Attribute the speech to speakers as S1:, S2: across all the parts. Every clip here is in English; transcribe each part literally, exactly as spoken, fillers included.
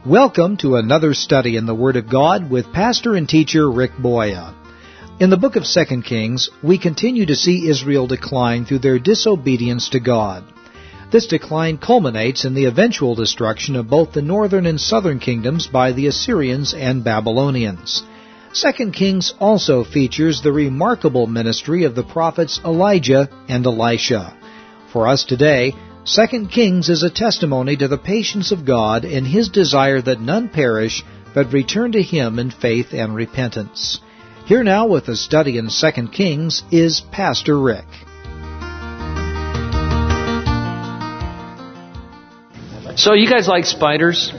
S1: Welcome to another study in the Word of God with pastor and teacher Rick Boya. In the book of Second Kings, we continue to see Israel decline through their disobedience to God. This decline culminates in the eventual destruction of both the northern and southern kingdoms by the Assyrians and Babylonians. Second Kings also features the remarkable ministry of the prophets Elijah and Elisha. For us today, Second Kings is a testimony to the patience of God and His desire that none perish, but return to Him in faith and repentance. Here now with a study in Second Kings is Pastor Rick.
S2: So you guys like spiders?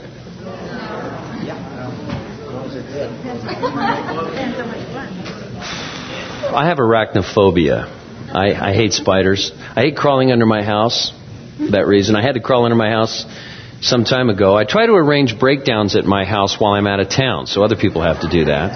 S2: I have arachnophobia. I, I hate spiders. I hate crawling under my house. For that reason, I had to crawl under my house some time ago. I try to arrange breakdowns at my house while I'm out of town, so other people have to do that.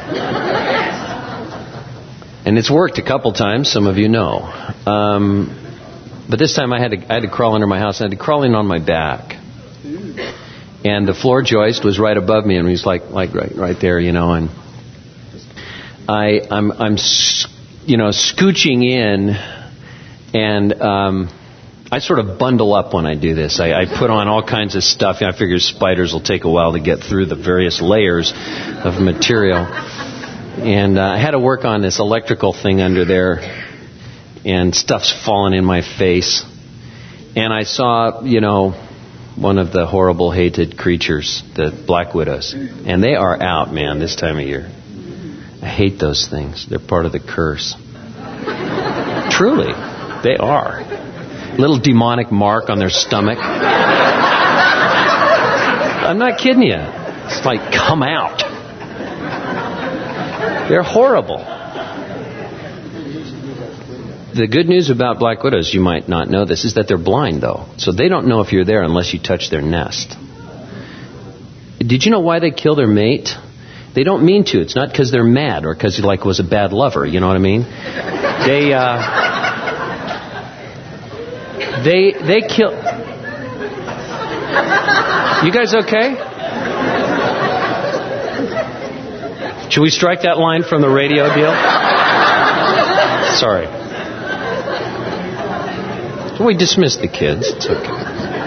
S2: And it's worked a couple times, some of you know. Um, but this time I had to I had to crawl under my house. I had to crawl in on my back. And the floor joist was right above me, and he was like like right right there, you know. And I I'm I'm you know scooching in, and um, I sort of bundle up when I do this. I, I put on all kinds of stuff. I figure spiders will take a while to get through the various layers of material. And uh, I had to work on this electrical thing under there, and stuff's falling in my face. And I saw, you know, one of the horrible hated creatures, the black widows. And they are out, man, this time of year. I hate those things. They're part of the curse. Truly, they are. Little demonic mark on their stomach. I'm not kidding you. It's like, come out. They're horrible. The good news about black widows, you might not know this, is that they're blind, though. So they don't know if you're there unless you touch their nest. Did you know why they kill their mate? They don't mean to. It's not because they're mad or because he like was a bad lover. You know what I mean? They uh, they they kill. You guys okay? Should we strike that line from the radio deal? Sorry. We dismissed the kids. It's okay.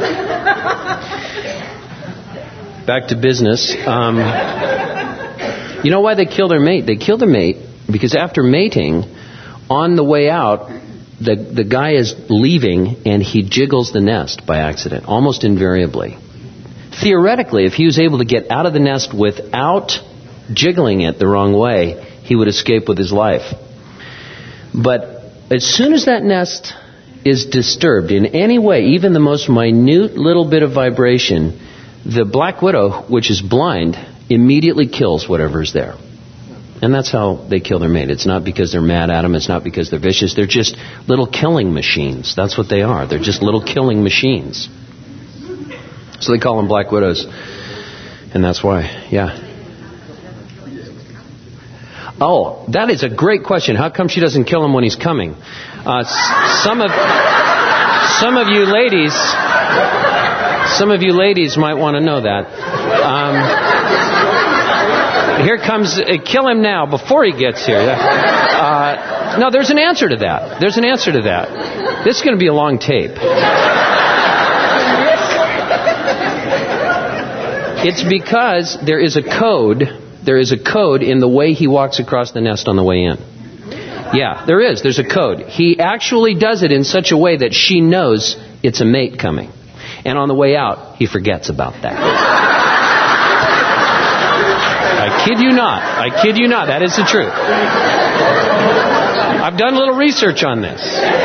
S2: Back to business. Um, you know why they kill their mate? They kill their mate because after mating, on the way out, the, the guy is leaving and he jiggles the nest by accident, almost invariably. Theoretically, if he was able to get out of the nest without jiggling it the wrong way, he would escape with his life. But as soon as that nest is disturbed in any way, even the most minute little bit of vibration, the black widow, which is blind, immediately kills whatever is there. And that's how they kill their mate. It's not because they're mad at them. It's not because they're vicious. They're just little killing machines. That's what they are. They're just little killing machines. So they call them black widows. And that's why, yeah. Oh, that is a great question. How come she doesn't kill him when he's coming? Uh, some of some of you ladies, some of you ladies might want to know that. Um, here comes, uh, kill him now before he gets here. Uh, no, there's an answer to that. There's an answer to that. This is going to be a long tape. It's because there is a code. There is a code in the way he walks across the nest on the way in. Yeah, there is. There's a code. He actually does it in such a way that she knows it's a mate coming. And on the way out, he forgets about that. I kid you not. I kid you not. That is the truth. I've done a little research on this.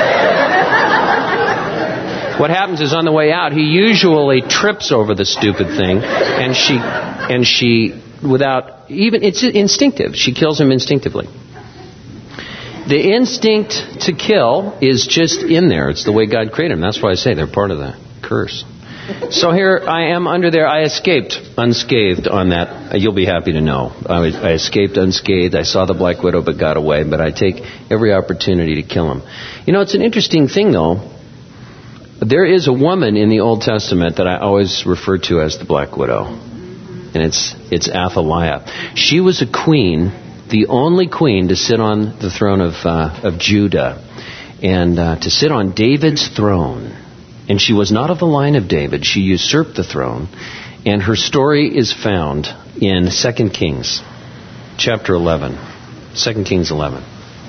S2: What happens is on the way out, he usually trips over the stupid thing, and she, and she, without even, it's instinctive. She kills him instinctively. The instinct to kill is just in there. It's the way God created them. That's why I say they're part of the curse. So here I am under there. I escaped unscathed on that. You'll be happy to know. I, was, I escaped unscathed. I saw the black widow but got away. But I take every opportunity to kill him. You know, it's an interesting thing, though. There is a woman in the Old Testament that I always refer to as the black widow. and it's it's Athaliah. She was a queen, the only queen to sit on the throne of uh, of Judah, and uh, to sit on David's throne. And she was not of the line of David. She usurped the throne, and her story is found in Second Kings, chapter eleven. Second Kings eleven.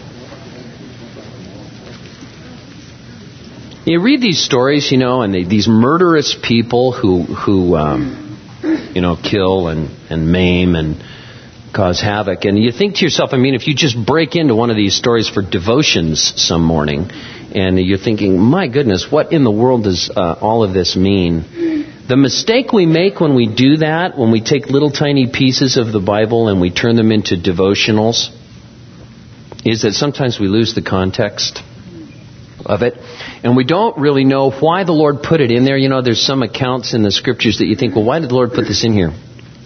S2: You read these stories, you know, and they, these murderous people who, who um, you know, kill and, and maim and cause havoc. And you think to yourself, I mean, if you just break into one of these stories for devotions some morning, and you're thinking, my goodness, what in the world does uh, all of this mean? The mistake we make when we do that, when we take little tiny pieces of the Bible and we turn them into devotionals, is that sometimes we lose the context of it. And we don't really know why the Lord put it in there. You know, there's some accounts in the Scriptures that you think, well, why did the Lord put this in here?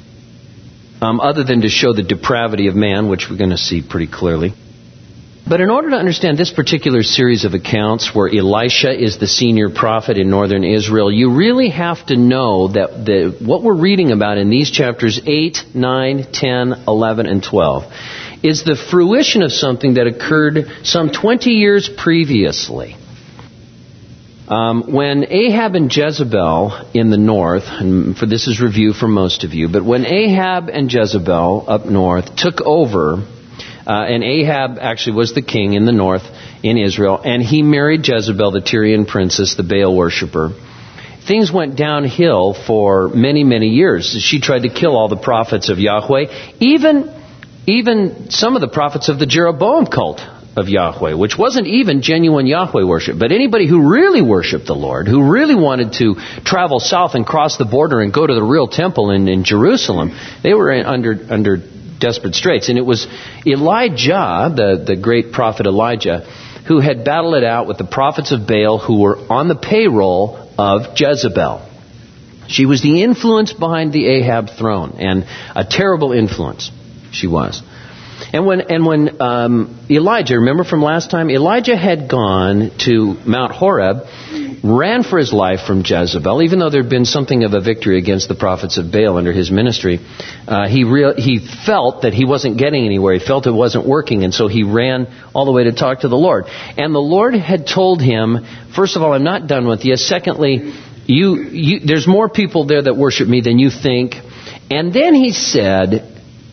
S2: Um, other than to show the depravity of man, which we're going to see pretty clearly. But in order to understand this particular series of accounts where Elisha is the senior prophet in northern Israel, you really have to know that the, what we're reading about in these chapters eight, nine, ten, eleven, and twelve is the fruition of something that occurred some twenty years previously. Um, when Ahab and Jezebel in the north, and for this is review for most of you, but when Ahab and Jezebel up north took over, uh, and Ahab actually was the king in the north in Israel, and he married Jezebel, the Tyrian princess, the Baal worshiper, things went downhill for many, many years. She tried to kill all the prophets of Yahweh, even Even some of the prophets of the Jeroboam cult of Yahweh, which wasn't even genuine Yahweh worship. But anybody who really worshiped the Lord, who really wanted to travel south and cross the border and go to the real temple in, in Jerusalem, they were in, under under desperate straits. And it was Elijah, the, the great prophet Elijah, who had battled it out with the prophets of Baal who were on the payroll of Jezebel. She was the influence behind the Ahab throne, and a terrible influence. She was. And when and when um, Elijah, remember from last time, Elijah had gone to Mount Horeb, ran for his life from Jezebel, even though there had been something of a victory against the prophets of Baal under his ministry. Uh, he re- he felt that he wasn't getting anywhere. He felt it wasn't working, and so he ran all the way to talk to the Lord. And the Lord had told him, first of all, I'm not done with you. Secondly, you, you there's more people there that worship me than you think. And then he said,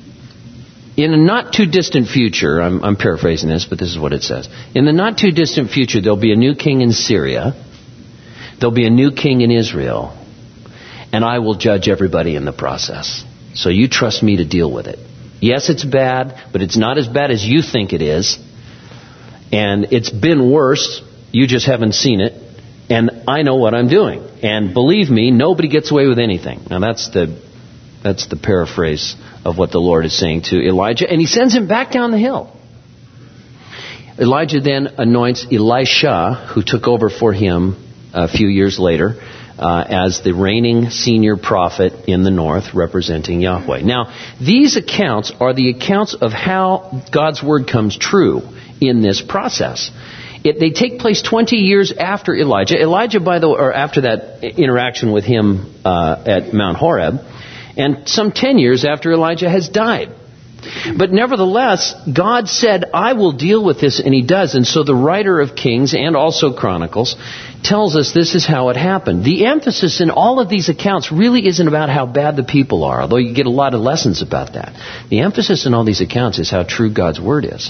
S2: in a not too distant future, I'm, I'm paraphrasing this, but this is what it says. In the not too distant future, there'll be a new king in Syria. There'll be a new king in Israel. And I will judge everybody in the process. So you trust me to deal with it. Yes, it's bad, but it's not as bad as you think it is. And it's been worse. You just haven't seen it. And I know what I'm doing. And believe me, nobody gets away with anything. Now that's the That's the paraphrase of what the Lord is saying to Elijah. And he sends him back down the hill. Elijah then anoints Elisha, who took over for him a few years later, uh, as the reigning senior prophet in the north, representing Yahweh. Now, these accounts are the accounts of how God's word comes true in this process. It, they take place twenty years after Elijah. Elijah, by the way, or after that interaction with him uh, at Mount Horeb, and some ten years after Elijah has died. But nevertheless, God said, I will deal with this, and he does. And so the writer of Kings and also Chronicles tells us this is how it happened. The emphasis in all of these accounts really isn't about how bad the people are, although you get a lot of lessons about that. The emphasis in all these accounts is how true God's word is.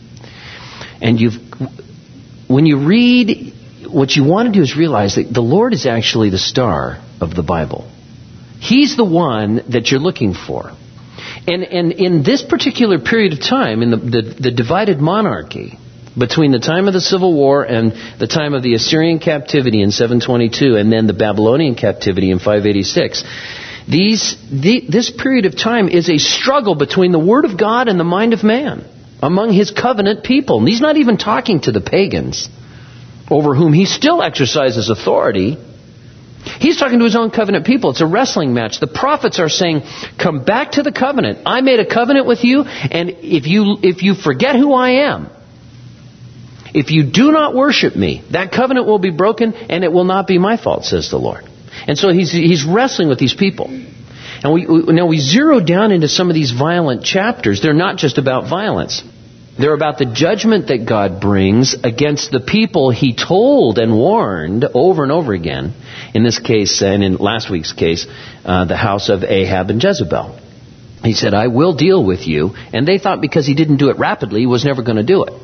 S2: And you've, when you read, what you want to do is realize that the Lord is actually the star of the Bible. He's the one that you're looking for. And and in this particular period of time, in the, the, the divided monarchy, between the time of the Civil War and the time of the Assyrian captivity in seven twenty-two and then the Babylonian captivity in five eighty-six, these the, this period of time is a struggle between the Word of God and the mind of man among His covenant people. And He's not even talking to the pagans, over whom He still exercises authority. He's talking to His own covenant people. It's a wrestling match. The prophets are saying, come back to the covenant. I made a covenant with you, and if you if you forget who I am, if you do not worship me, that covenant will be broken, and it will not be my fault, says the Lord. And so he's he's wrestling with these people. And we, we now we zero down into some of these violent chapters. They're not just about violence. They're about the judgment that God brings against the people He told and warned over and over again. In this case, and in last week's case, uh, the house of Ahab and Jezebel. He said, I will deal with you. And they thought because He didn't do it rapidly, He was never going to do it.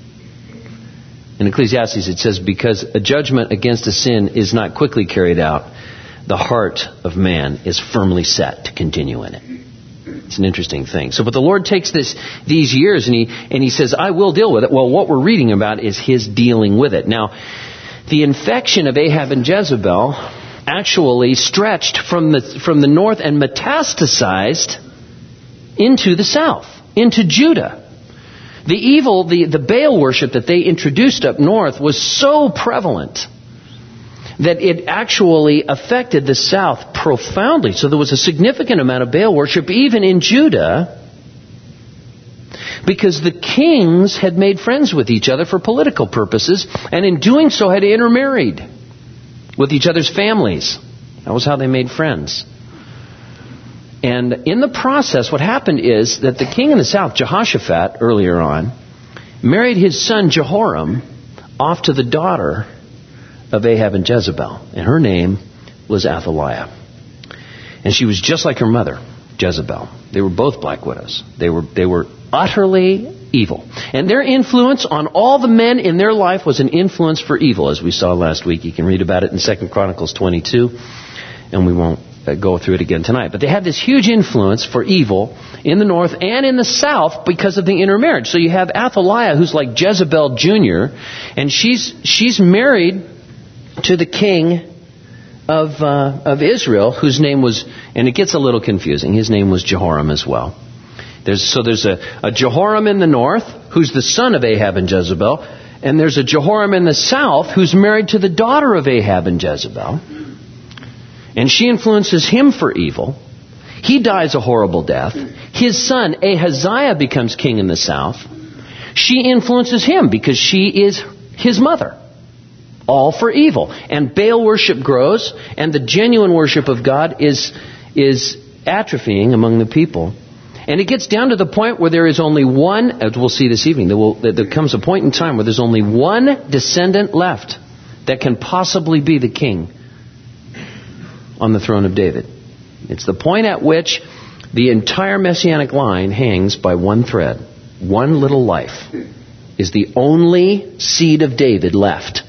S2: In Ecclesiastes it says, because a judgment against a sin is not quickly carried out, the heart of man is firmly set to continue in it. It's an interesting thing. So, but the Lord takes this these years and he and he says, I will deal with it. Well, what we're reading about is His dealing with it. Now, the infection of Ahab and Jezebel actually stretched from the from the north and metastasized into the south, into Judah. The evil, the, the Baal worship that they introduced up north was so prevalent that it actually affected the south profoundly. So there was a significant amount of Baal worship even in Judah because the kings had made friends with each other for political purposes and in doing so had intermarried with each other's families. That was how they made friends. And in the process, what happened is that the king in the south, Jehoshaphat, earlier on, married his son Jehoram off to the daughter of Ahab and Jezebel. And her name was Athaliah. And she was just like her mother, Jezebel. They were both black widows. They were, they were utterly evil. And their influence on all the men in their life was an influence for evil, as we saw last week. You can read about it in Second Chronicles twenty-two. And we won't go through it again tonight. But they had this huge influence for evil in the north and in the south because of the intermarriage. So you have Athaliah, who's like Jezebel Junior, and she's she's married to the king of uh, of Israel, whose name was, and it gets a little confusing, his name was Jehoram as well. There's So there's a, a Jehoram in the north, who's the son of Ahab and Jezebel, and there's a Jehoram in the south, who's married to the daughter of Ahab and Jezebel. And she influences him for evil. He dies a horrible death. His son, Ahaziah, becomes king in the south. She influences him because she is his mother. All for evil. And Baal worship grows, and the genuine worship of God is, is atrophying among the people. And it gets down to the point where there is only one, as we'll see this evening, there, will, there comes a point in time where there's only one descendant left that can possibly be the king on the throne of David. It's the point at which the entire messianic line hangs by one thread. One little life is the only seed of David left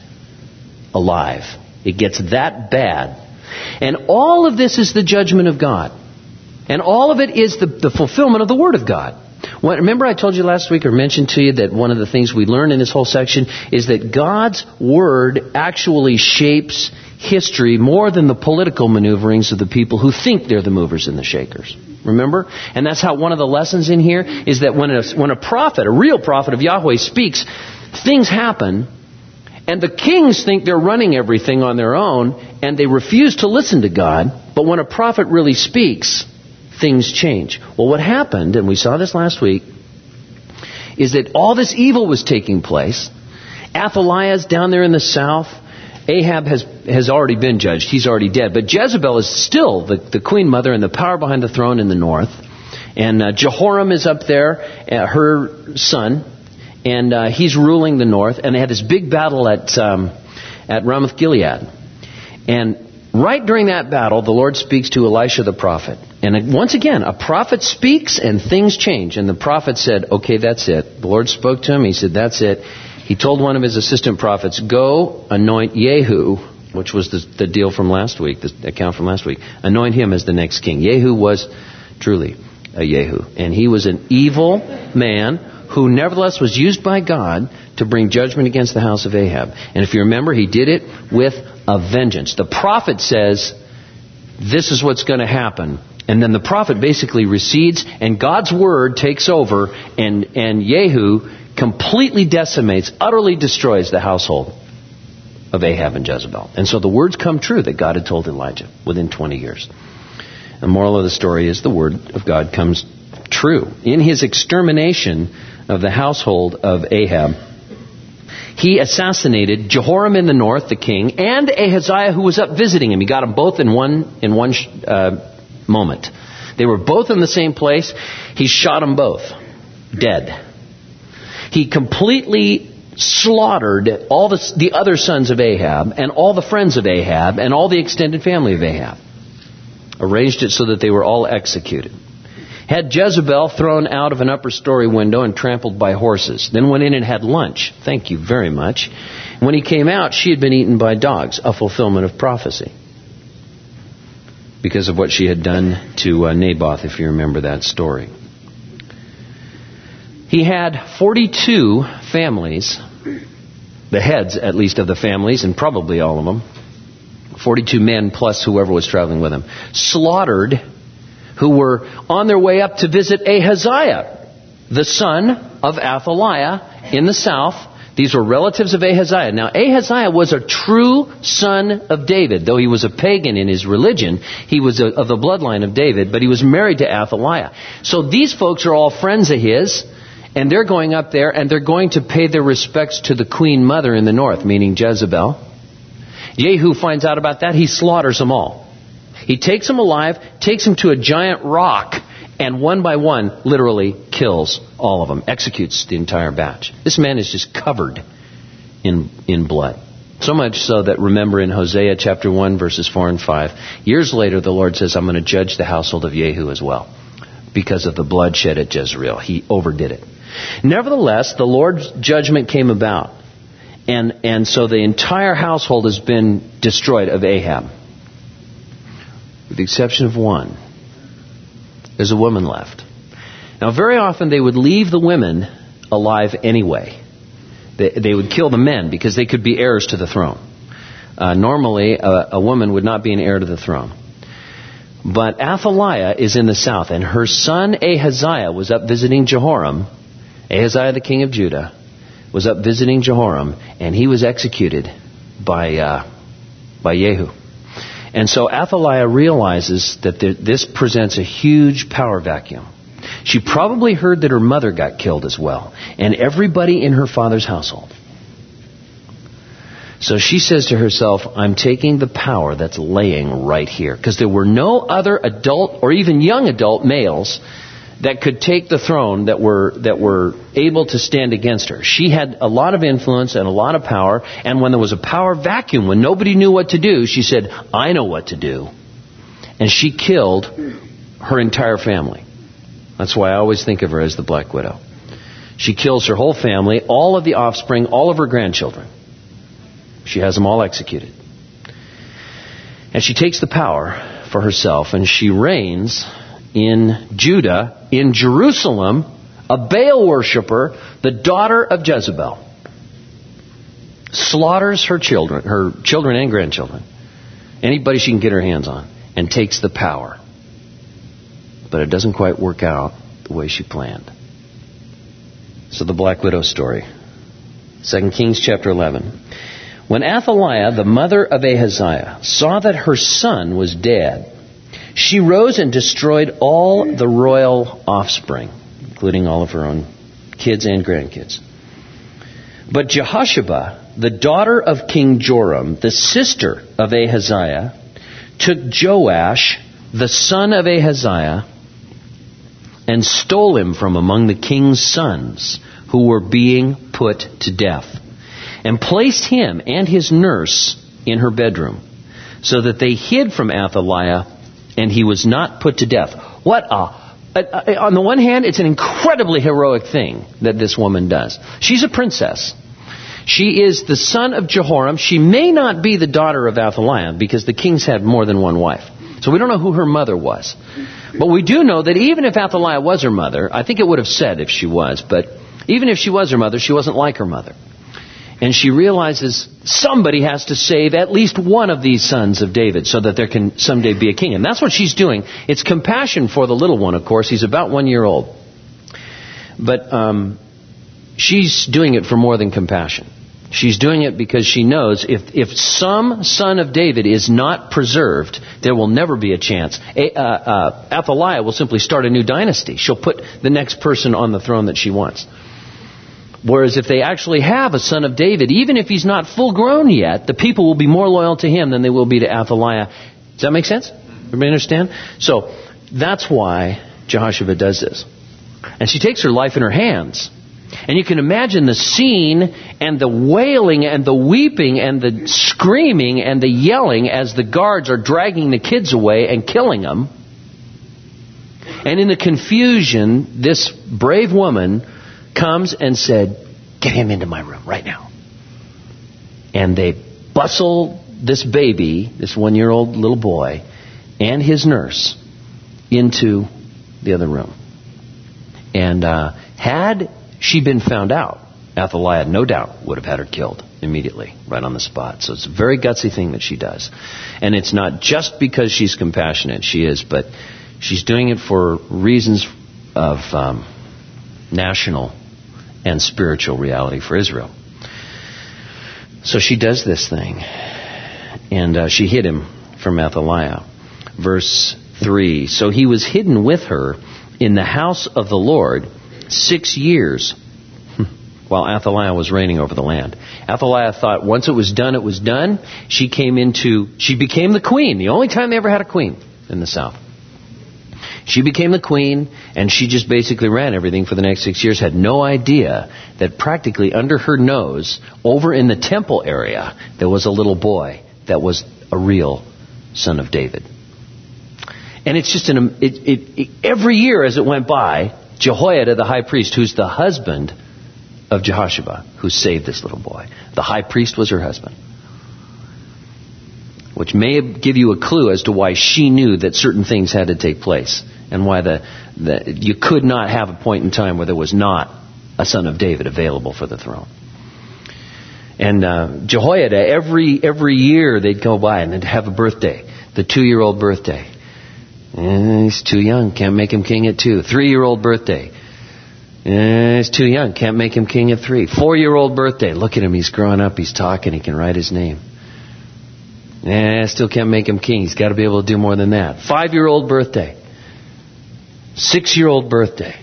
S2: alive. It gets that bad. And all of this is the judgment of God. And all of it is the, the fulfillment of the Word of God. When, remember I told you last week, or mentioned to you, that one of the things we learn in this whole section is that God's Word actually shapes history more than the political maneuverings of the people who think they're the movers and the shakers. Remember? And that's how one of the lessons in here is that when a, when a prophet, a real prophet of Yahweh speaks, things happen, and the kings think they're running everything on their own, and they refuse to listen to God. But when a prophet really speaks, things change. Well, what happened, and we saw this last week, is that all this evil was taking place. Athaliah's down there in the south. Ahab has, has already been judged. He's already dead. But Jezebel is still the, the queen mother and the power behind the throne in the north. And uh, Jehoram is up there, uh, her son, and uh, he's ruling the north. And they had this big battle at um, at Ramoth Gilead. And right during that battle, the Lord speaks to Elisha the prophet. And once again, a prophet speaks and things change. And the prophet said, okay, that's it. The Lord spoke to him. He said, that's it. He told one of his assistant prophets, go anoint Jehu, which was the, the deal from last week, the account from last week. Anoint him as the next king. Jehu was truly a Jehu. And he was an evil man who nevertheless was used by God to bring judgment against the house of Ahab. And if you remember, he did it with a vengeance. The prophet says, this is what's going to happen. And then the prophet basically recedes, and God's word takes over, and, and Jehu completely decimates, utterly destroys the household of Ahab and Jezebel. And so the words come true that God had told Elijah within twenty years. The moral of the story is the word of God comes true. In his extermination of the household of Ahab, he assassinated Jehoram in the north, the king, and Ahaziah, who was up visiting him. He got them both in one in one uh, moment. They were both in the same place. He shot them both dead. He completely slaughtered all the, the other sons of Ahab and all the friends of Ahab and all the extended family of Ahab. Arranged it so that they were all executed. Had Jezebel thrown out of an upper story window and trampled by horses. Then went in and had lunch. Thank you very much. When he came out, she had been eaten by dogs, a fulfillment of prophecy. Because of what she had done to uh, Naboth, if you remember that story. He had forty-two families, the heads at least of the families, and probably all of them, forty-two men plus whoever was traveling with him, slaughtered, who were on their way up to visit Ahaziah, the son of Athaliah in the south. These were relatives of Ahaziah. Now, Ahaziah was a true son of David. Though he was a pagan in his religion, he was a, of the bloodline of David, but he was married to Athaliah. So these folks are all friends of his, and they're going up there, and they're going to pay their respects to the queen mother in the north, meaning Jezebel. Jehu finds out about that. He slaughters them all. He takes them alive, takes them to a giant rock, and one by one, literally kills all of them, executes the entire batch. This man is just covered in in blood. So much so that, remember in Hosea chapter one, verses four and five, years later the Lord says, I'm going to judge the household of Jehu as well, because of the bloodshed at Jezreel. He overdid it. Nevertheless, the Lord's judgment came about, and, and so the entire household has been destroyed of Ahab, with the exception of one. There's a woman left. Now, very often they would leave the women alive anyway. They, they would kill the men because they could be heirs to the throne. Uh, normally, a, a woman would not be an heir to the throne. But Athaliah is in the south, and her son Ahaziah was up visiting Jehoram. Ahaziah, the king of Judah, was up visiting Jehoram, and he was executed by uh, by Jehu. And so Athaliah realizes that there, this presents a huge power vacuum. She probably heard that her mother got killed as well, and everybody in her father's household. So she says to herself, I'm taking the power that's laying right here. Because there were no other adult or even young adult males that could take the throne that were that were able to stand against her. She had a lot of influence and a lot of power. And when there was a power vacuum, when nobody knew what to do, she said, I know what to do. And she killed her entire family. That's why I always think of her as the Black Widow. She kills her whole family, all of the offspring, all of her grandchildren. She has them all executed. And she takes the power for herself, and she reigns in Judah, in Jerusalem, a Baal worshiper, the daughter of Jezebel. Slaughters her children, her children and grandchildren, anybody she can get her hands on, and takes the power. But it doesn't quite work out the way she planned. So the Black Widow story. Second Kings chapter eleven. When Athaliah, the mother of Ahaziah, saw that her son was dead, she rose and destroyed all the royal offspring, including all of her own kids and grandkids. But Jehosheba, the daughter of King Joram, the sister of Ahaziah, took Joash, the son of Ahaziah, and stole him from among the king's sons who were being put to death, and placed him and his nurse in her bedroom, so that they hid from Athaliah, and he was not put to death. What a... On the one hand, it's an incredibly heroic thing that this woman does. She's a princess. She is the son of Jehoram. She may not be the daughter of Athaliah, because the kings had more than one wife. So we don't know who her mother was. But we do know that even if Athaliah was her mother, I think it would have said if she was, but even if she was her mother, she wasn't like her mother. And she realizes somebody has to save at least one of these sons of David so that there can someday be a king. And that's what she's doing. It's compassion for the little one, of course. He's about one year old. But um, she's doing it for more than compassion. She's doing it because she knows if, if some son of David is not preserved, there will never be a chance. A, uh, uh, Athaliah will simply start a new dynasty. She'll put the next person on the throne that she wants. Whereas if they actually have a son of David, even if he's not full grown yet, the people will be more loyal to him than they will be to Athaliah. Does that make sense? Everybody understand? So that's why Jehoshaphat does this. And she takes her life in her hands. And you can imagine the scene and the wailing and the weeping and the screaming and the yelling as the guards are dragging the kids away and killing them. And in the confusion, this brave woman comes and said, "Get him into my room right now." And they bustle this baby, this one-year-old little boy, and his nurse into the other room. And uh, had she been found out, Athaliah, no doubt, would have had her killed immediately, right on the spot. So it's a very gutsy thing that she does. And it's not just because she's compassionate. She is, but she's doing it for reasons of um, national and spiritual reality for Israel. So she does this thing. And uh, she hid him from Athaliah. Verse three. So he was hidden with her in the house of the Lord six years while Athaliah was reigning over the land. Athaliah thought once it was done, it was done. She came into, she became the queen. The only time they ever had a queen in the south. She became the queen, and she just basically ran everything for the next six years. Had no idea that practically under her nose, over in the temple area, there was a little boy that was a real son of David. And it's just an, it, it, it, every year as it went by, Jehoiada, the high priest, who's the husband of Jehoshaphat, who saved this little boy. The high priest was her husband. Which may give you a clue as to why she knew that certain things had to take place. And why the, the you could not have a point in time where there was not a son of David available for the throne. And uh, Jehoiada, every every year they'd go by and they'd have a birthday. The two-year-old birthday. Eh, he's too young, can't make him king at two. Three-year-old birthday. Eh, he's too young, can't make him king at three. Four-year-old birthday. Look at him, he's growing up, he's talking, he can write his name. Eh, still can't make him king. He's got to be able to do more than that. Five-year-old birthday. Six-year-old birthday.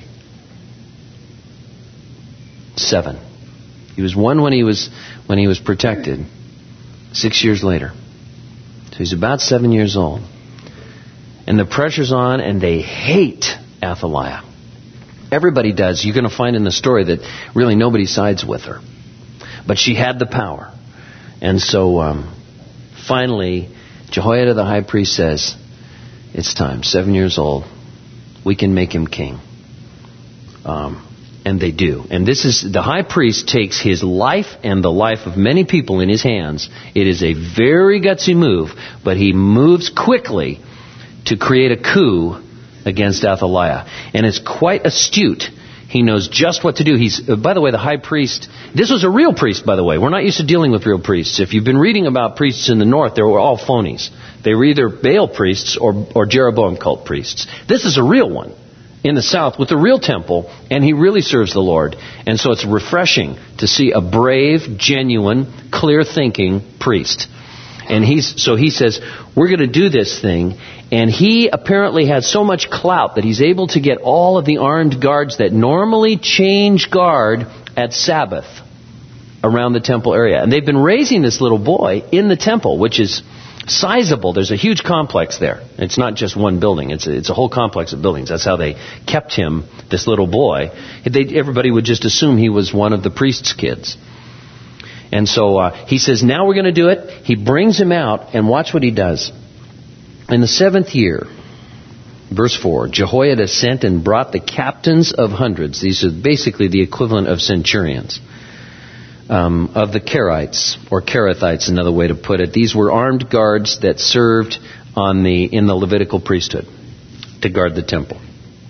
S2: Seven. He was one when he was when he was protected. Six years later. So he's about seven years old. And the pressure's on, and they hate Athaliah. Everybody does. You're going to find in the story that really nobody sides with her. But she had the power. And so um, finally, Jehoiada the high priest says, it's time. Seven years old. We can make him king. Um, and they do. And this is, the high priest takes his life and the life of many people in his hands. It is a very gutsy move, but he moves quickly to create a coup against Athaliah. And it's quite astute. He knows just what to do. He's, uh, by the way, the high priest, this was a real priest, by the way. We're not used to dealing with real priests. If you've been reading about priests in the north, they were all phonies. They were either Baal priests or, or Jeroboam cult priests. This is a real one in the south with a real temple, and he really serves the Lord. And so it's refreshing to see a brave, genuine, clear-thinking priest. And he's, so he says, we're going to do this thing. And he apparently had so much clout that he's able to get all of the armed guards that normally change guard at Sabbath around the temple area. And they've been raising this little boy in the temple, which is sizable. There's a huge complex there. It's not just one building. It's a, it's a whole complex of buildings. That's how they kept him, this little boy. They, everybody would just assume he was one of the priest's kids. And so uh, he says, now we're going to do it. He brings him out, and watch what he does. In the seventh year, verse four, Jehoiada sent and brought the captains of hundreds. These are basically the equivalent of centurions. Um, of the Kerites, or Kerethites, another way to put it. These were armed guards that served on the in the Levitical priesthood to guard the temple.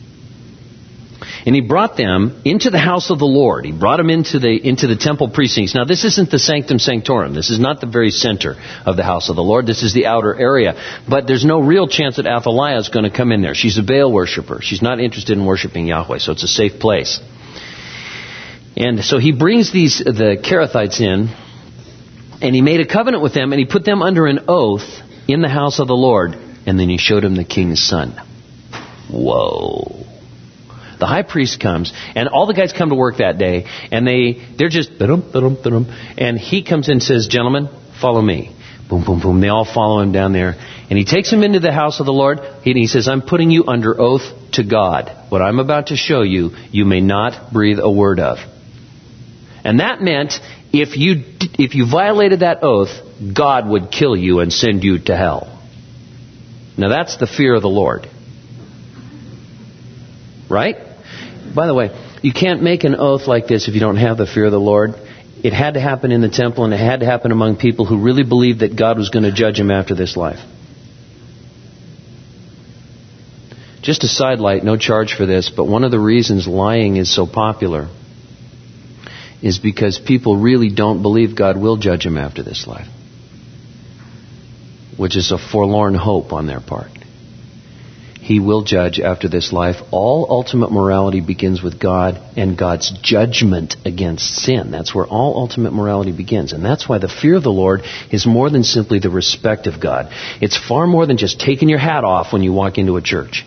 S2: And he brought them into the house of the Lord. He brought them into the into the temple precincts. Now, this isn't the Sanctum Sanctorum. This is not the very center of the house of the Lord. This is the outer area. But there's no real chance that Athaliah is going to come in there. She's a Baal worshiper. She's not interested in worshiping Yahweh, so it's a safe place. And so he brings these the Kerethites in, and he made a covenant with them, and he put them under an oath in the house of the Lord. And then he showed him the king's son. Whoa. The high priest comes, and all the guys come to work that day, and they, they're just, ba-dum, ba-dum, ba-dum, and he comes in and says, gentlemen, follow me. Boom, boom, boom. They all follow him down there. And he takes him into the house of the Lord. And he says, I'm putting you under oath to God. What I'm about to show you, you may not breathe a word of. And that meant if you if you violated that oath, God would kill you and send you to hell. Now that's the fear of the Lord. Right? By the way, you can't make an oath like this if you don't have the fear of the Lord. It had to happen in the temple, and it had to happen among people who really believed that God was going to judge him after this life. Just a sidelight, no charge for this, but one of the reasons lying is so popular is because people really don't believe God will judge them after this life, which is a forlorn hope on their part. He will judge after this life. All ultimate morality begins with God and God's judgment against sin. That's where all ultimate morality begins. And that's why the fear of the Lord is more than simply the respect of God. It's far more than just taking your hat off when you walk into a church.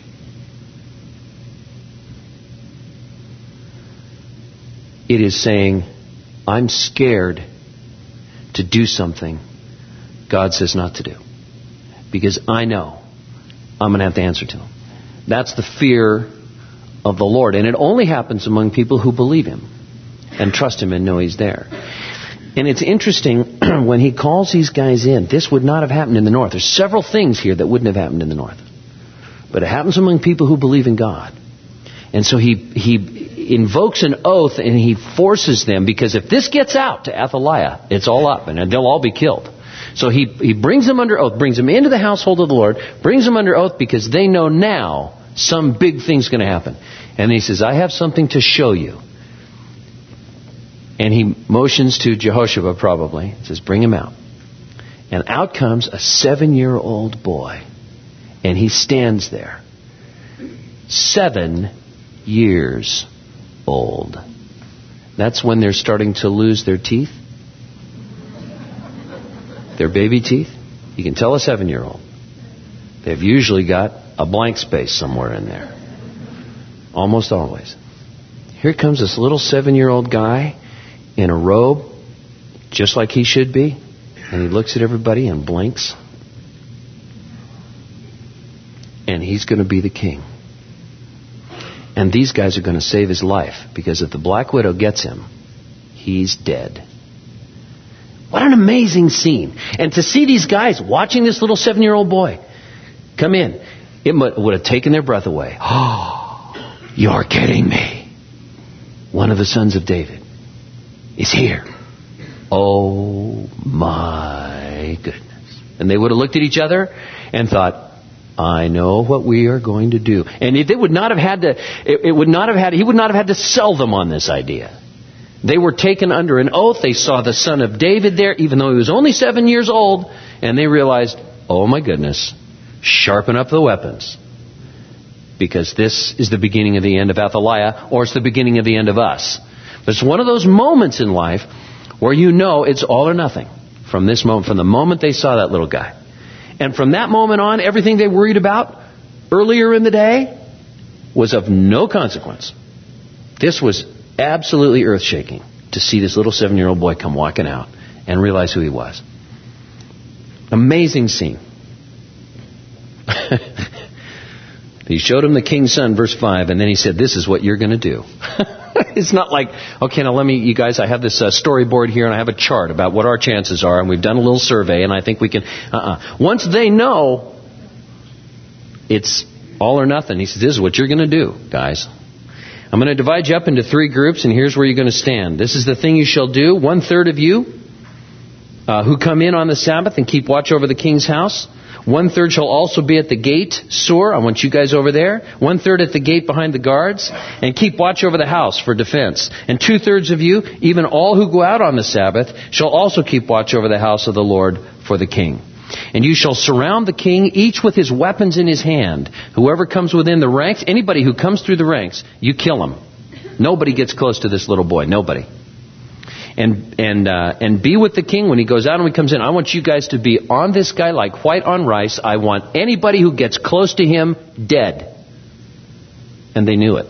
S2: It is saying, I'm scared to do something God says not to do, because I know I'm going to have to answer to him. That's the fear of the Lord. And it only happens among people who believe him and trust him and know he's there. And it's interesting, when he calls these guys in, this would not have happened in the north. There's several things here that wouldn't have happened in the north. But it happens among people who believe in God. And so he he invokes an oath and he forces them, because if this gets out to Athaliah, it's all up and they'll all be killed. So he, he brings them under oath, brings them into the household of the Lord, brings them under oath because they know now some big thing's going to happen. And he says, I have something to show you. And he motions to Jehoshaphat probably, he says, bring him out. And out comes a seven-year-old boy. And he stands there. Seven years old. That's when they're starting to lose their teeth. Their baby teeth. You can tell a seven-year-old. They've usually got a blank space somewhere in there. Almost always. Here comes this little seven-year-old guy in a robe, just like he should be. And he looks at everybody and blinks. And he's going to be the king. And these guys are going to save his life, because if the Black Widow gets him, he's dead. What an amazing scene. And to see these guys watching this little seven-year-old boy come in, it would have taken their breath away. Oh, you're kidding me. One of the sons of David is here. Oh, my goodness. And they would have looked at each other and thought, I know what we are going to do. And they would not have had to, it, it would not have had, he would not have had to sell them on this idea. They were taken under an oath. They saw the son of David there, even though he was only seven years old. And they realized, oh my goodness, sharpen up the weapons. Because this is the beginning of the end of Athaliah, or it's the beginning of the end of us. But it's one of those moments in life where you know it's all or nothing. From this moment, from the moment they saw that little guy. And from that moment on, everything they worried about earlier in the day was of no consequence. This was absolutely earth-shaking to see this little seven-year-old boy come walking out and realize who he was. Amazing scene. He showed him the king's son, verse five, and then he said, this is what you're going to do. It's not like, okay, now let me, you guys, I have this uh, storyboard here and I have a chart about what our chances are, and we've done a little survey, and I think we can, uh-uh. Once they know, it's all or nothing. He says, this is what you're going to do, guys. I'm going to divide you up into three groups, and here's where you're going to stand. This is the thing you shall do. One third of you uh, who come in on the Sabbath and keep watch over the king's house. One third shall also be at the gate, Sur. I want you guys over there. One third at the gate behind the guards. And keep watch over the house for defense. And two thirds of you, even all who go out on the Sabbath, shall also keep watch over the house of the Lord for the king. And you shall surround the king, each with his weapons in his hand. Whoever comes within the ranks, anybody who comes through the ranks, you kill him. Nobody gets close to this little boy. Nobody. And and uh, and be with the king when he goes out and when he comes in. I want you guys to be on this guy like white on rice. I want anybody who gets close to him dead. And they knew it.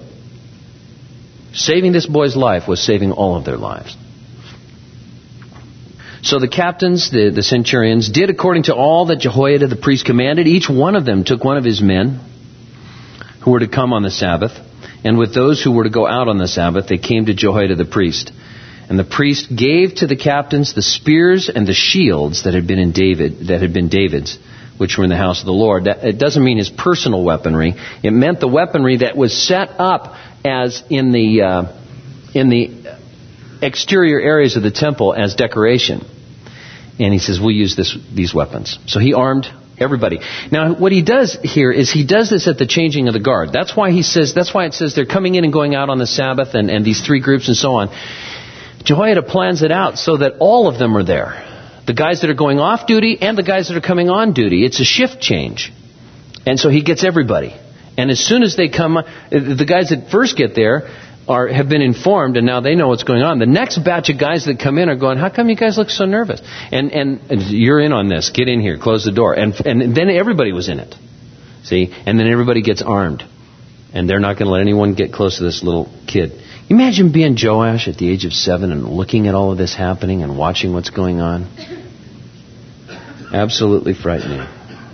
S2: Saving this boy's life was saving all of their lives. So the captains, the, the centurions, did according to all that Jehoiada the priest commanded. Each one of them took one of his men who were to come on the Sabbath. And with those who were to go out on the Sabbath, they came to Jehoiada the priest. And the priest gave to the captains the spears and the shields that had been in David, that had been David's, which were in the house of the Lord. That, it doesn't mean his personal weaponry. It meant the weaponry that was set up as in the uh, in the exterior areas of the temple as decoration. And he says, we'll use this, these weapons. So he armed everybody. Now, what he does here is he does this at the changing of the guard. That's why he says, that's why it says they're coming in and going out on the Sabbath and, and these three groups and so on. Jehoiada plans it out so that all of them are there. The guys that are going off duty and the guys that are coming on duty. It's a shift change. And so he gets everybody. And as soon as they come, the guys that first get there are have been informed and now they know what's going on. The next batch of guys that come in are going, how come you guys look so nervous? And and, and you're in on this. Get in here. Close the door. And and then everybody was in it. See? And then everybody gets armed. And they're not going to let anyone get close to this little kid. Imagine being Joash at the age of seven and looking at all of this happening and watching what's going on. Absolutely frightening.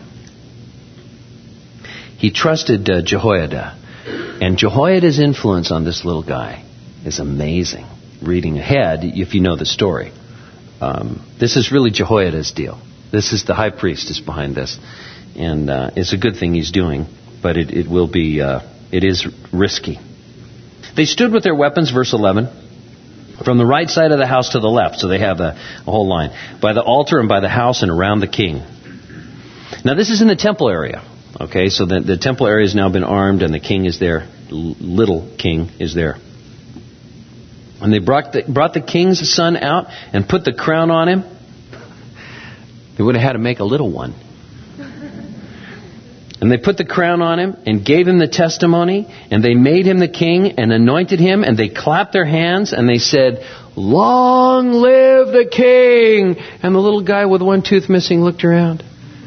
S2: He trusted uh, Jehoiada. And Jehoiada's influence on this little guy is amazing. Reading ahead, if you know the story. Um, this is really Jehoiada's deal. This is the high priest is behind this. And uh, it's a good thing he's doing, but it, it will be, uh, it is risky. They stood with their weapons, verse eleven, from the right side of the house to the left. So they have a, a whole line. By the altar and by the house and around the king. Now this is in the temple area. Okay, so the, the temple area has now been armed and the king is there. L- little king is there. And they brought the, brought the king's son out and put the crown on him. They would have had to make a little one. And they put the crown on him and gave him the testimony, and they made him the king and anointed him, and they clapped their hands and they said, "Long live the king!" And the little guy with one tooth missing looked around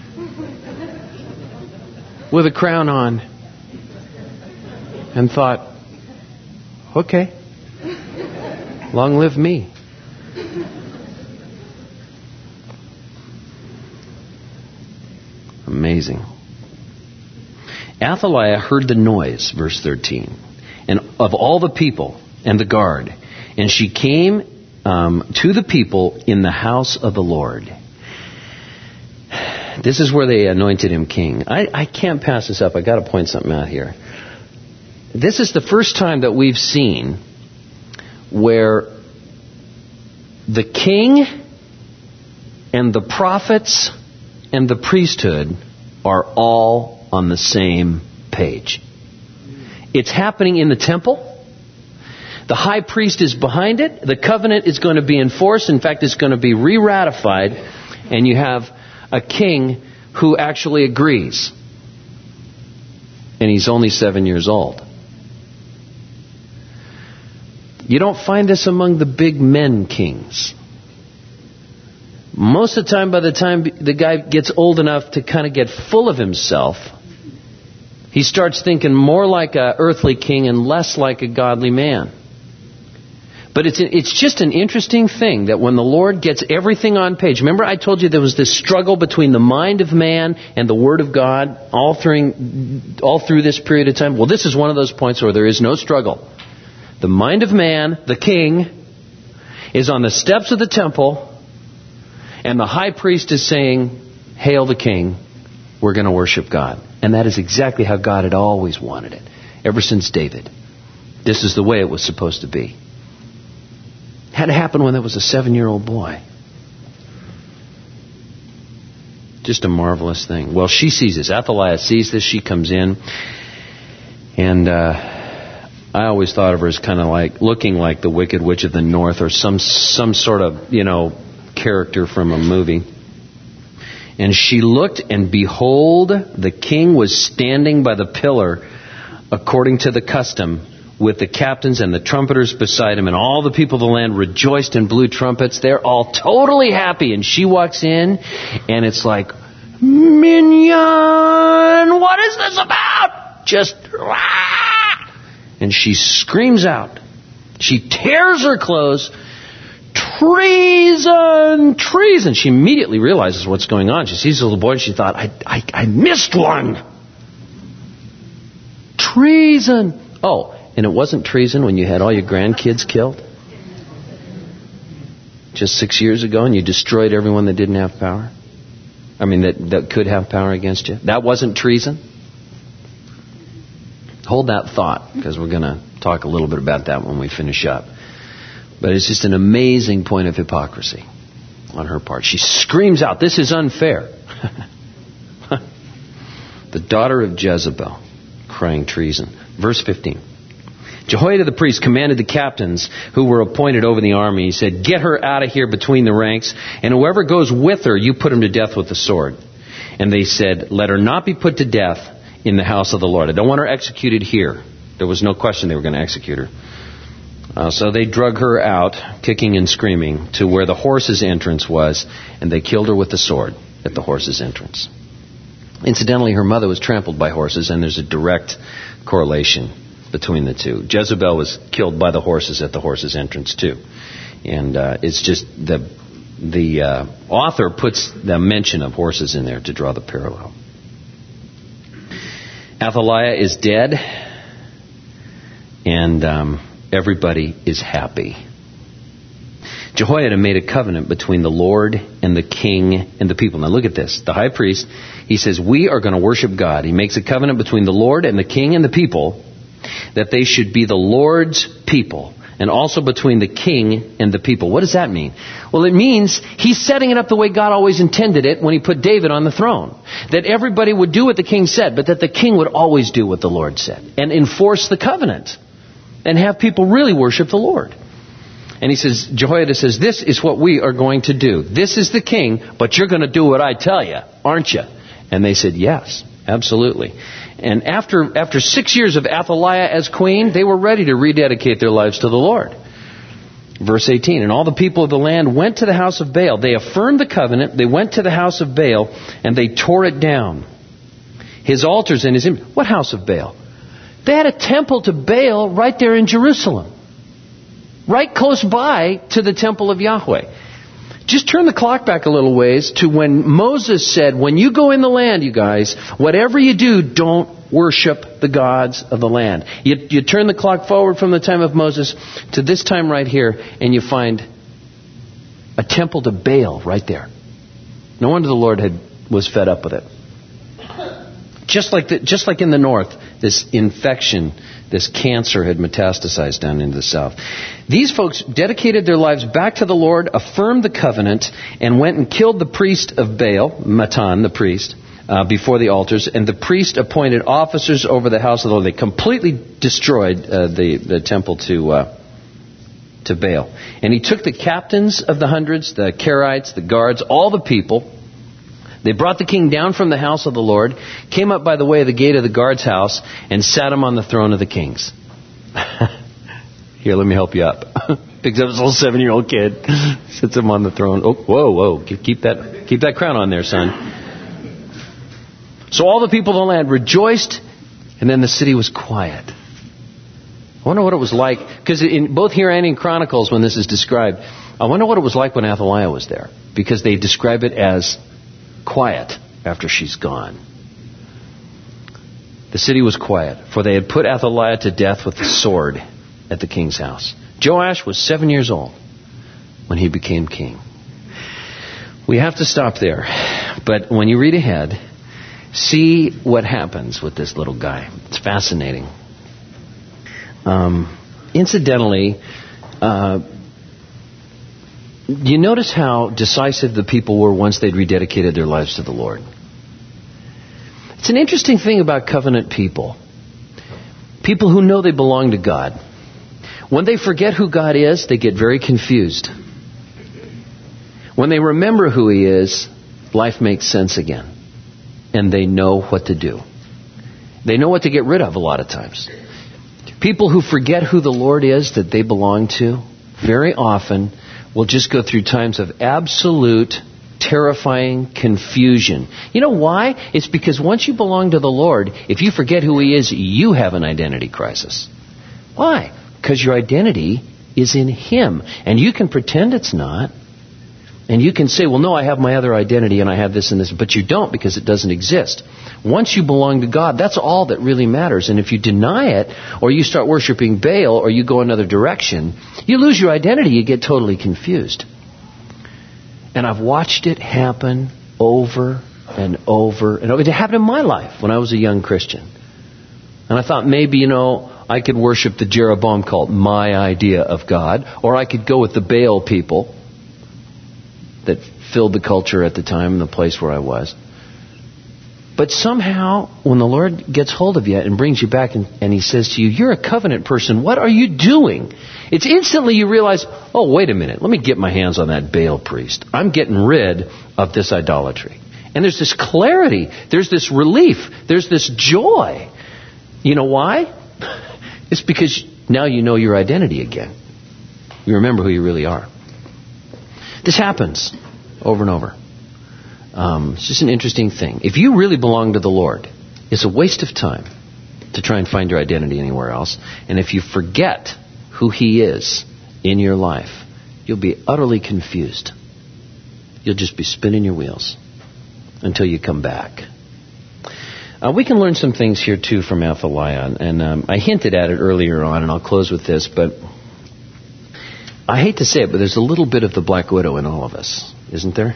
S2: with a crown on and thought, okay, long live me. Amazing. Athaliah heard the noise, verse thirteen, and of all the people and the guard, and she came um, to the people in the house of the Lord. This is where they anointed him king. I, I can't pass this up. I got to point something out here. This is the first time that we've seen where the king and the prophets and the priesthood are all on the same page. It's happening in the temple. The high priest is behind it. The covenant is going to be enforced. In fact, it's going to be re-ratified. And you have a king who actually agrees. And he's only seven years old. You don't find this among the big men kings. Most of the time, by the time the guy gets old enough to kind of get full of himself, he starts thinking more like an earthly king and less like a godly man. But it's it's just an interesting thing that when the Lord gets everything on page. Remember I told you there was this struggle between the mind of man and the Word of God all through, all through this period of time? Well, this is one of those points where there is no struggle. The mind of man, the king, is on the steps of the temple, and the high priest is saying, "Hail the king, we're going to worship God." And that is exactly how God had always wanted it, ever since David. This is the way it was supposed to be. It had to happen when there was a seven-year-old boy. Just a marvelous thing. Well, she sees this. Athaliah sees this. She comes in. And uh, I always thought of her as kind of like, looking like the Wicked Witch of the North or some some sort of, you know, character from a movie. And she looked, and behold, the king was standing by the pillar according to the custom, with the captains and the trumpeters beside him, and all the people of the land rejoiced and blew trumpets. They're all totally happy. And she walks in, and it's like, "Minion, what is this about?" Just, rah! And she screams out. She tears her clothes, treason, treason. She immediately realizes what's going on. She sees the little boy and she thought, I, I, I missed one. Treason. Oh, and it wasn't treason when you had all your grandkids killed? Just six years ago and you destroyed everyone that didn't have power? I mean, that, that could have power against you? That wasn't treason? Hold that thought, because we're going to talk a little bit about that when we finish up. But it's just an amazing point of hypocrisy on her part. She screams out, this is unfair. The daughter of Jezebel, crying treason. Verse fifteen. Jehoiada the priest commanded the captains who were appointed over the army. He said, get her out of here between the ranks, and whoever goes with her, you put him to death with the sword. And they said, let her not be put to death in the house of the Lord. I don't want her executed here. There was no question they were going to execute her. Uh, so they drug her out, kicking and screaming, to where the horse's entrance was, and they killed her with the sword at the horse's entrance. Incidentally, her mother was trampled by horses, and there's a direct correlation between the two. Jezebel was killed by the horses at the horse's entrance too. And uh, it's just the the uh, author puts the mention of horses in there to draw the parallel. Athaliah is dead, and um, everybody is happy. Jehoiada made a covenant between the Lord and the king and the people. Now look at this. The high priest, he says, we are going to worship God. He makes a covenant between the Lord and the king and the people, that they should be the Lord's people, and also between the king and the people. What does that mean? Well, it means he's setting it up the way God always intended it when he put David on the throne. That everybody would do what the king said, but that the king would always do what the Lord said and enforce the covenant and have people really worship the Lord. And he says, Jehoiada says, this is what we are going to do. This is the king, but you're going to do what I tell you, aren't you? And they said, yes, absolutely. And after after six years of Athaliah as queen, they were ready to rededicate their lives to the Lord. Verse eighteen, and all the people of the land went to the house of Baal. They affirmed the covenant. They went to the house of Baal, and they tore it down. His altars and his image. What house of Baal? They had a temple to Baal right there in Jerusalem. Right close by to the temple of Yahweh. Just turn the clock back a little ways to when Moses said, when you go in the land, you guys, whatever you do, don't worship the gods of the land. You, you turn the clock forward from the time of Moses to this time right here, and you find a temple to Baal right there. No wonder the Lord had was fed up with it. Just like the, just like in the north, this infection, this cancer had metastasized down into the south. These folks dedicated their lives back to the Lord, affirmed the covenant, and went and killed the priest of Baal, Matan, the priest, uh, before the altars. And the priest appointed officers over the house of the Lord. They completely destroyed uh, the, the temple to uh, to Baal. And he took the captains of the hundreds, the Kerites, the guards, all the people. They brought the king down from the house of the Lord, came up by the way of the gate of the guard's house, and sat him on the throne of the kings. Here, let me help you up. Picks up his little seven-year-old kid, sits him on the throne. Oh, whoa, whoa, keep that, keep that crown on there, son. So all the people of the land rejoiced, and then the city was quiet. I wonder what it was like, because in both here and in Chronicles, when this is described, I wonder what it was like when Athaliah was there, because they describe it as quiet after she's gone. The city was quiet, for they had put Athaliah to death with the sword at the king's house. Joash was seven years old when he became king. We have to stop there. But when you read ahead, see what happens with this little guy. It's fascinating. Um, incidentally, uh, you notice how decisive the people were once they'd rededicated their lives to the Lord. It's an interesting thing about covenant people. People who know they belong to God. When they forget who God is, they get very confused. When they remember who He is, life makes sense again. And they know what to do. They know what to get rid of a lot of times. People who forget who the Lord is that they belong to, very often will just go through times of absolute, terrifying confusion. You know why? It's because once you belong to the Lord, if you forget who He is, you have an identity crisis. Why? Because your identity is in Him. And you can pretend it's not. And you can say, well, no, I have my other identity and I have this and this. But you don't, because it doesn't exist. Once you belong to God, that's all that really matters. And if you deny it, or you start worshiping Baal, or you go another direction, you lose your identity. You get totally confused. And I've watched it happen over and over and over. It happened in my life when I was a young Christian. And I thought maybe, you know, I could worship the Jeroboam cult, my idea of God. Or I could go with the Baal people that filled the culture at the time, the place where I was. But somehow, when the Lord gets hold of you and brings you back and, and He says to you, you're a covenant person, what are you doing? It's instantly you realize, oh, wait a minute, let me get my hands on that Baal priest. I'm getting rid of this idolatry. And there's this clarity, there's this relief, there's this joy. You know why? It's because now you know your identity again. You remember who you really are. This happens over and over. Um, it's just an interesting thing. If you really belong to the Lord, it's a waste of time to try and find your identity anywhere else. And if you forget who He is in your life, you'll be utterly confused. You'll just be spinning your wheels until you come back. Uh, we can learn some things here too from Athaliah, and um, I hinted at it earlier on, and I'll close with this, but I hate to say it, but there's a little bit of the Black Widow in all of us, isn't there?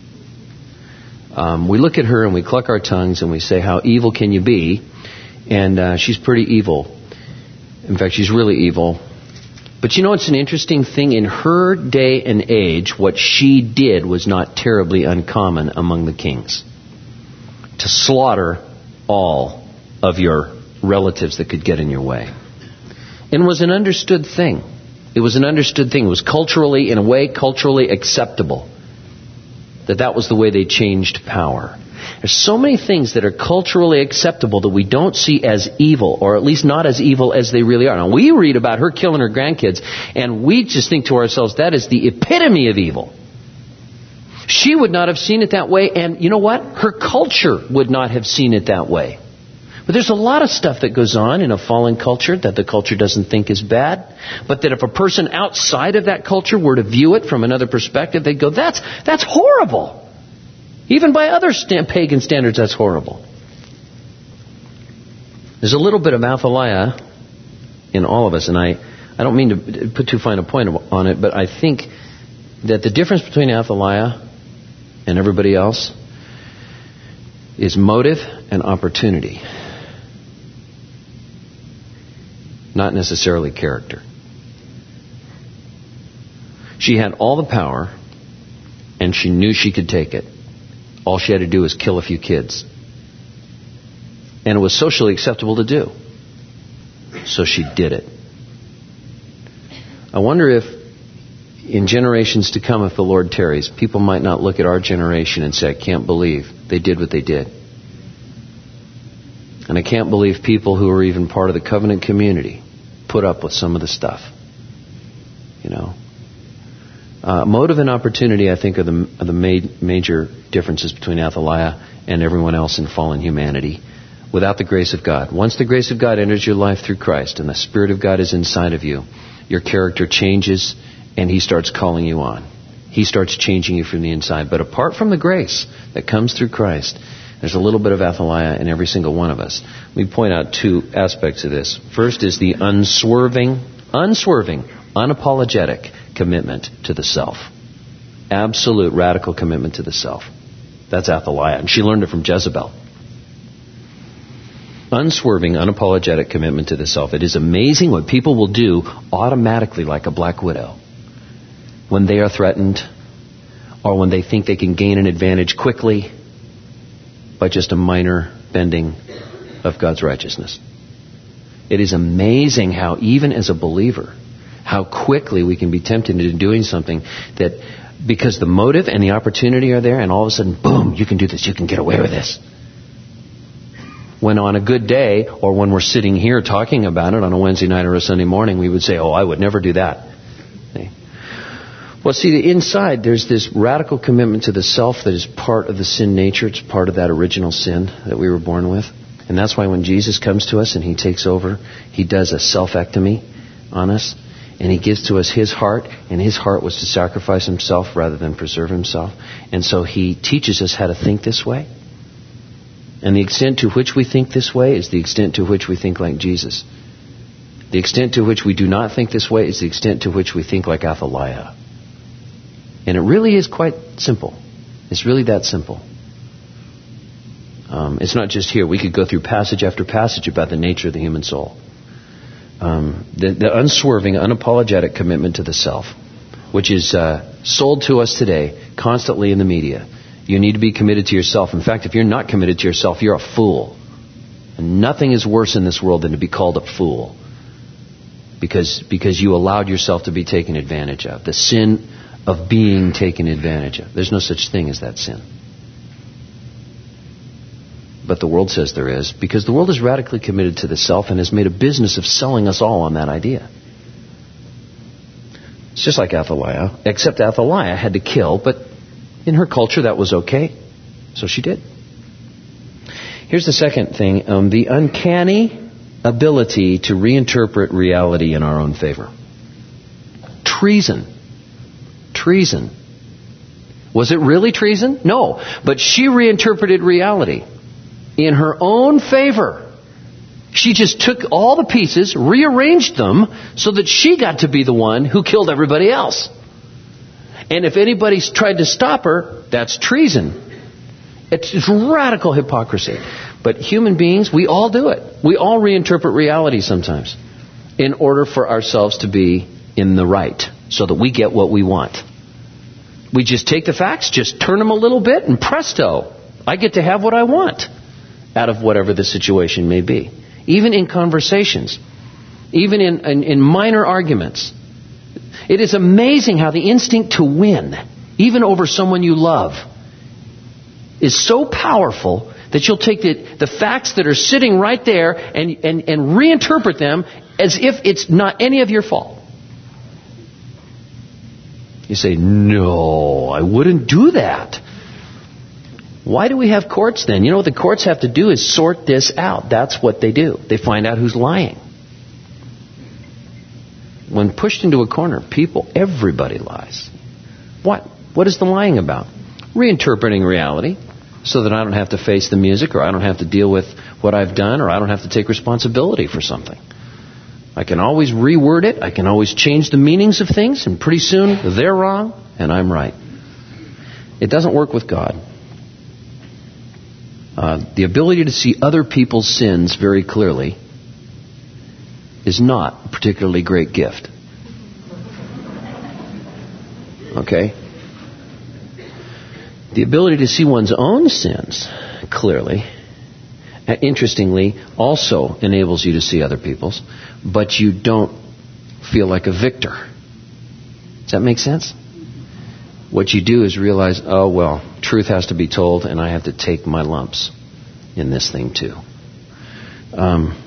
S2: Um, we look at her and we cluck our tongues and we say, how evil can you be? And uh, she's pretty evil. In fact, she's really evil. But you know, it's an interesting thing. In her day and age, what she did was not terribly uncommon among the kings. To slaughter all of your relatives that could get in your way. And it was an understood thing. It was an understood thing. It was culturally, in a way, culturally acceptable. That that was the way they changed power. There's so many things that are culturally acceptable that we don't see as evil, or at least not as evil as they really are. Now, we read about her killing her grandkids, and we just think to ourselves, that is the epitome of evil. She would not have seen it that way, and you know what? Her culture would not have seen it that way. But there's a lot of stuff that goes on in a fallen culture that the culture doesn't think is bad. But that if a person outside of that culture were to view it from another perspective, they'd go, that's that's horrible. Even by other st- pagan standards, that's horrible. There's a little bit of Athaliah in all of us, and I, I don't mean to put too fine a point on it, but I think that the difference between Athaliah and everybody else is motive and opportunity. Not necessarily character. She had all the power, and she knew she could take it. All she had to do was kill a few kids. And it was socially acceptable to do. So she did it. I wonder if in generations to come, if the Lord tarries, people might not look at our generation and say, I can't believe they did what they did. And I can't believe people who are even part of the covenant community put up with some of the stuff. You know. Uh, motive and opportunity, I think, are the, are the ma- major differences between Athaliah and everyone else in fallen humanity. Without the grace of God. Once the grace of God enters your life through Christ and the Spirit of God is inside of you, your character changes and He starts calling you on. He starts changing you from the inside. But apart from the grace that comes through Christ, there's a little bit of Athaliah in every single one of us. Let me point out two aspects of this. First is the unswerving, unswerving, unapologetic commitment to the self. Absolute radical commitment to the self. That's Athaliah. And she learned it from Jezebel. Unswerving, unapologetic commitment to the self. It is amazing what people will do automatically like a black widow when they are threatened or when they think they can gain an advantage quickly by just a minor bending of God's righteousness. It is amazing how even as a believer, how quickly we can be tempted into doing something that because the motive and the opportunity are there and all of a sudden, boom, you can do this, you can get away with this. When on a good day or when we're sitting here talking about it on a Wednesday night or a Sunday morning, we would say, oh, I would never do that. Okay. Well, see, the inside, there's this radical commitment to the self that is part of the sin nature. It's part of that original sin that we were born with. And that's why when Jesus comes to us and He takes over, He does a selfectomy on us. And He gives to us His heart, and His heart was to sacrifice Himself rather than preserve Himself. And so He teaches us how to think this way. And the extent to which we think this way is the extent to which we think like Jesus. The extent to which we do not think this way is the extent to which we think like Athaliah. And it really is quite simple. It's really that simple. Um, it's not just here. We could go through passage after passage about the nature of the human soul. Um, the, the unswerving, unapologetic commitment to the self, which is uh, sold to us today constantly in the media. You need to be committed to yourself. In fact, if you're not committed to yourself, you're a fool. And nothing is worse in this world than to be called a fool. Because, because you allowed yourself to be taken advantage of. The sin of being taken advantage of. There's no such thing as that sin. But the world says there is, because the world is radically committed to the self and has made a business of selling us all on that idea. It's just like Athaliah, except Athaliah had to kill, but in her culture that was okay, so she did. Here's the second thing, um, the uncanny ability to reinterpret reality in our own favor. Treason. Treason. Was it really treason? No, but she reinterpreted reality in her own favor. She just took all the pieces, rearranged them, so that she got to be the one who killed everybody else. And if anybody's tried to stop her, that's treason. It's, it's radical hypocrisy. But human beings, we all do it. We all reinterpret reality sometimes in order for ourselves to be in the right, so that we get what we want. We just take the facts, just turn them a little bit, and presto, I get to have what I want out of whatever the situation may be. Even in conversations, even in, in, in minor arguments. It is amazing how the instinct to win, even over someone you love, is so powerful that you'll take the, the facts that are sitting right there and, and, and reinterpret them as if it's not any of your fault. You say, no, I wouldn't do that. Why do we have courts then? You know what the courts have to do is sort this out. That's what they do. They find out who's lying. When pushed into a corner, people, everybody lies. What? What is the lying about? Reinterpreting reality so that I don't have to face the music, or I don't have to deal with what I've done, or I don't have to take responsibility for something. I can always reword it. I can always change the meanings of things, and pretty soon they're wrong and I'm right. It doesn't work with God. Uh, the ability to see other people's sins very clearly is not a particularly great gift. Okay? The ability to see one's own sins clearly, interestingly, also enables you to see other people's, but you don't feel like a victor. Does that make sense? What you do is realize, oh, well, truth has to be told, and I have to take my lumps in this thing too. Um,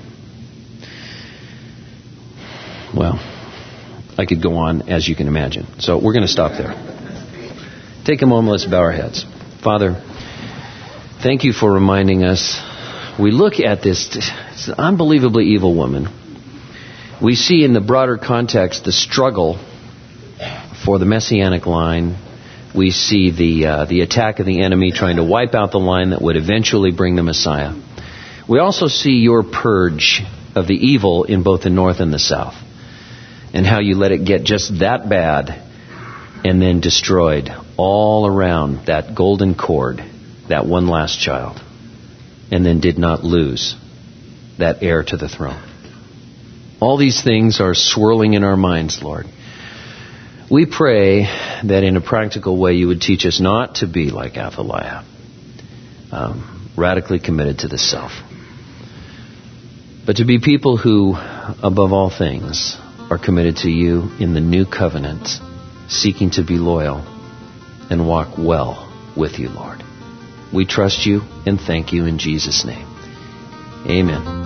S2: well, I could go on, as you can imagine. So we're going to stop there. Take a moment, let's bow our heads. Father, thank you for reminding us. We look at this, this unbelievably evil woman. We see in the broader context the struggle for the Messianic line. We see the uh, the attack of the enemy trying to wipe out the line that would eventually bring the Messiah. We also see your purge of the evil in both the north and the south, and how you let it get just that bad and then destroyed all around that golden cord, that one last child, and then did not lose that heir to the throne. All these things are swirling in our minds, Lord. We pray that in a practical way you would teach us not to be like Athaliah, um, radically committed to the self, but to be people who, above all things, are committed to you in the new covenant, seeking to be loyal and walk well with you, Lord. We trust you and thank you in Jesus' name. Amen.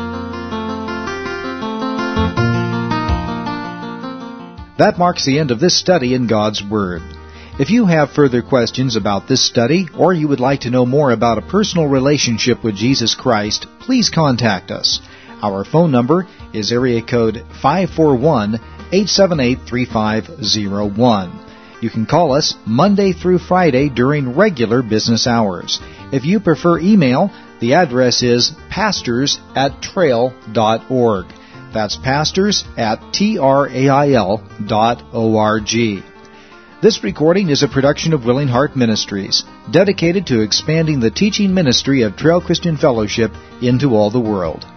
S1: That marks the end of this study in God's Word. If you have further questions about this study, or you would like to know more about a personal relationship with Jesus Christ, please contact us. Our phone number is area code five four one, eight seven eight, three five zero one. You can call us Monday through Friday during regular business hours. If you prefer email, the address is pastors at trail dot org. That's pastors at trail dot org. This recording is a production of Willing Heart Ministries, dedicated to expanding the teaching ministry of Trail Christian Fellowship into all the world.